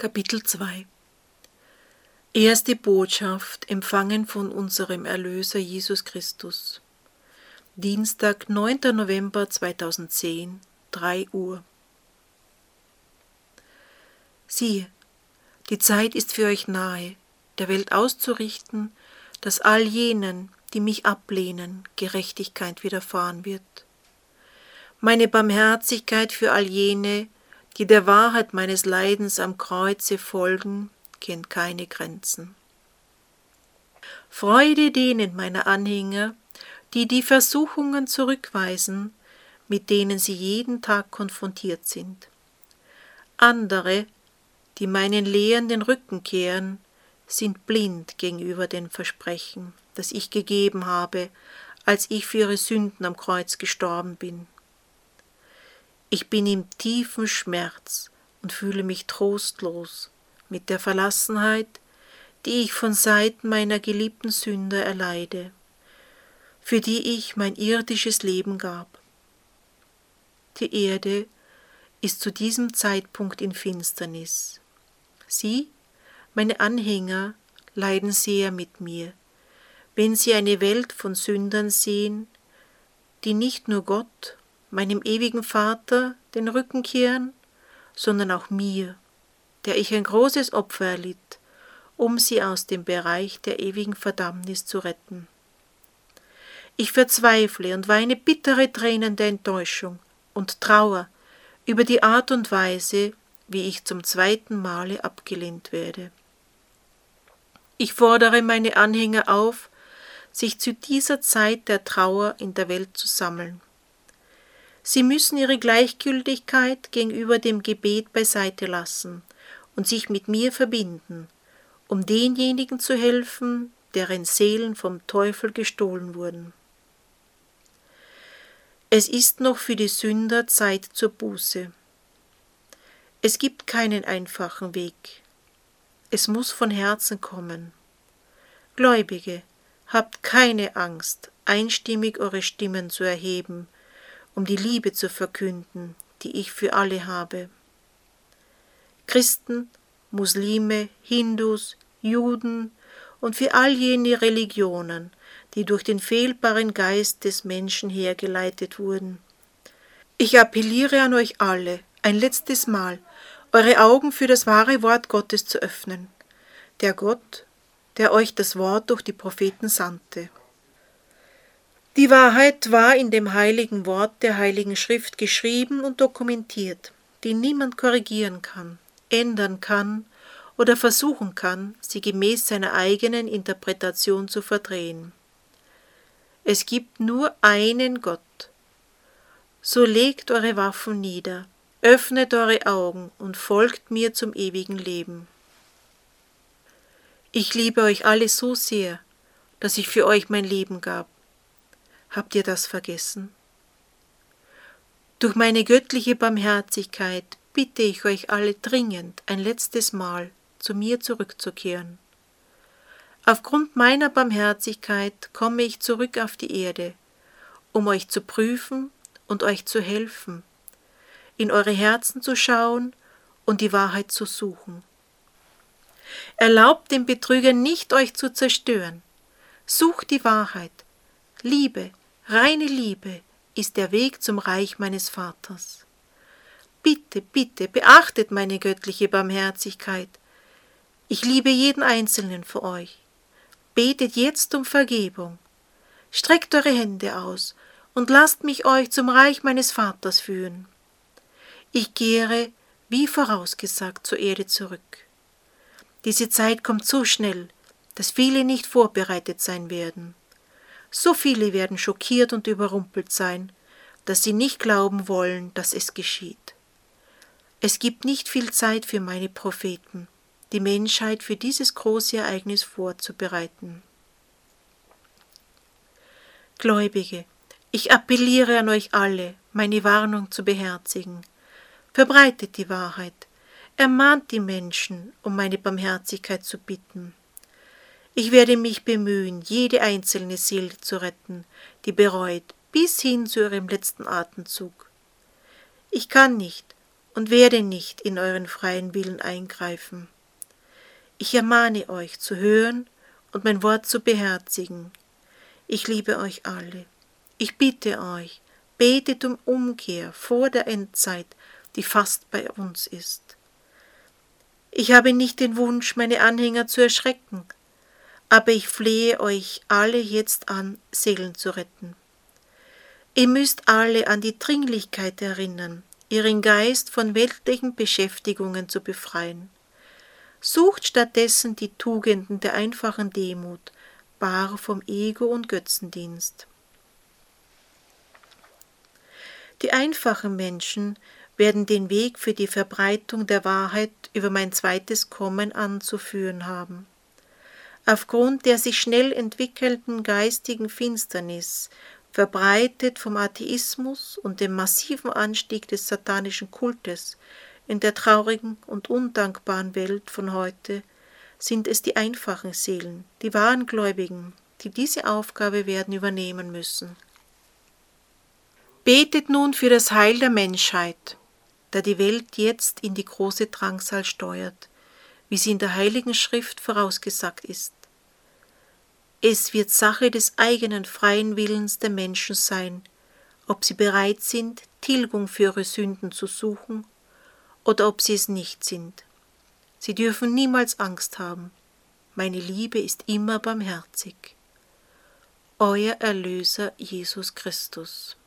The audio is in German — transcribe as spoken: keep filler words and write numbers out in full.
Kapitel zwei. Erste Botschaft, empfangen von unserem Erlöser Jesus Christus. Dienstag, neunter November zweitausendzehn, drei Uhr. Siehe, die Zeit ist für euch nahe, der Welt auszurichten, dass all jenen, die mich ablehnen, Gerechtigkeit widerfahren wird. Meine Barmherzigkeit für all jene, die der Wahrheit meines Leidens am Kreuze folgen, kennt keine Grenzen. Freude denen meiner Anhänger, die die Versuchungen zurückweisen, mit denen sie jeden Tag konfrontiert sind. Andere, die meinen Lehren den Rücken kehren, sind blind gegenüber den Versprechen, das ich gegeben habe, als ich für ihre Sünden am Kreuz gestorben bin. Ich bin im tiefen Schmerz und fühle mich trostlos mit der Verlassenheit, die ich von Seiten meiner geliebten Sünder erleide, für die ich mein irdisches Leben gab. Die Erde ist zu diesem Zeitpunkt in Finsternis. Sie, meine Anhänger, leiden sehr mit mir, wenn sie eine Welt von Sündern sehen, die nicht nur Gott, meinem ewigen Vater, den Rücken kehren, sondern auch mir, der ich ein großes Opfer erlitt, um sie aus dem Bereich der ewigen Verdammnis zu retten. Ich verzweifle und weine bittere Tränen der Enttäuschung und Trauer über die Art und Weise, wie ich zum zweiten Male abgelehnt werde. Ich fordere meine Anhänger auf, sich zu dieser Zeit der Trauer in der Welt zu sammeln. Sie müssen ihre Gleichgültigkeit gegenüber dem Gebet beiseite lassen und sich mit mir verbinden, um denjenigen zu helfen, deren Seelen vom Teufel gestohlen wurden. Es ist noch für die Sünder Zeit zur Buße. Es gibt keinen einfachen Weg. Es muss von Herzen kommen. Gläubige, habt keine Angst, einstimmig eure Stimmen zu erheben, um die Liebe zu verkünden, die ich für alle habe. Christen, Muslime, Hindus, Juden und für all jene Religionen, die durch den fehlbaren Geist des Menschen hergeleitet wurden. Ich appelliere an euch alle, ein letztes Mal, eure Augen für das wahre Wort Gottes zu öffnen, der Gott, der euch das Wort durch die Propheten sandte. Die Wahrheit war in dem heiligen Wort der Heiligen Schrift geschrieben und dokumentiert, die niemand korrigieren kann, ändern kann oder versuchen kann, sie gemäß seiner eigenen Interpretation zu verdrehen. Es gibt nur einen Gott. So legt eure Waffen nieder, öffnet eure Augen und folgt mir zum ewigen Leben. Ich liebe euch alle so sehr, dass ich für euch mein Leben gab. Habt ihr das vergessen? Durch meine göttliche Barmherzigkeit bitte ich euch alle dringend, ein letztes Mal zu mir zurückzukehren. Aufgrund meiner Barmherzigkeit komme ich zurück auf die Erde, um euch zu prüfen und euch zu helfen, in eure Herzen zu schauen und die Wahrheit zu suchen. Erlaubt den Betrügern nicht, euch zu zerstören. Sucht die Wahrheit. Liebe, reine Liebe ist der Weg zum Reich meines Vaters. Bitte, bitte, beachtet meine göttliche Barmherzigkeit. Ich liebe jeden Einzelnen von euch. Betet jetzt um Vergebung. Streckt eure Hände aus und lasst mich euch zum Reich meines Vaters führen. Ich kehre, wie vorausgesagt, zur Erde zurück. Diese Zeit kommt so schnell, dass viele nicht vorbereitet sein werden. So viele werden schockiert und überrumpelt sein, dass sie nicht glauben wollen, dass es geschieht. Es gibt nicht viel Zeit für meine Propheten, die Menschheit für dieses große Ereignis vorzubereiten. Gläubige, ich appelliere an euch alle, meine Warnung zu beherzigen. Verbreitet die Wahrheit, ermahnt die Menschen, um meine Barmherzigkeit zu bitten. Ich werde mich bemühen, jede einzelne Seele zu retten, die bereut, bis hin zu ihrem letzten Atemzug. Ich kann nicht und werde nicht in euren freien Willen eingreifen. Ich ermahne euch zu hören und mein Wort zu beherzigen. Ich liebe euch alle. Ich bitte euch, betet um Umkehr vor der Endzeit, die fast bei uns ist. Ich habe nicht den Wunsch, meine Anhänger zu erschrecken, aber ich flehe euch alle jetzt an, Seelen zu retten. Ihr müsst alle an die Dringlichkeit erinnern, ihren Geist von weltlichen Beschäftigungen zu befreien. Sucht stattdessen die Tugenden der einfachen Demut, bar vom Ego und Götzendienst. Die einfachen Menschen werden den Weg für die Verbreitung der Wahrheit über mein zweites Kommen anzuführen haben. Aufgrund der sich schnell entwickelnden geistigen Finsternis, verbreitet vom Atheismus und dem massiven Anstieg des satanischen Kultes in der traurigen und undankbaren Welt von heute, sind es die einfachen Seelen, die wahren Gläubigen, die diese Aufgabe werden übernehmen müssen. Betet nun für das Heil der Menschheit, da die Welt jetzt in die große Drangsal steuert, wie sie in der Heiligen Schrift vorausgesagt ist. Es wird Sache des eigenen freien Willens der Menschen sein, ob sie bereit sind, Tilgung für ihre Sünden zu suchen, oder ob sie es nicht sind. Sie dürfen niemals Angst haben. Meine Liebe ist immer barmherzig. Euer Erlöser Jesus Christus.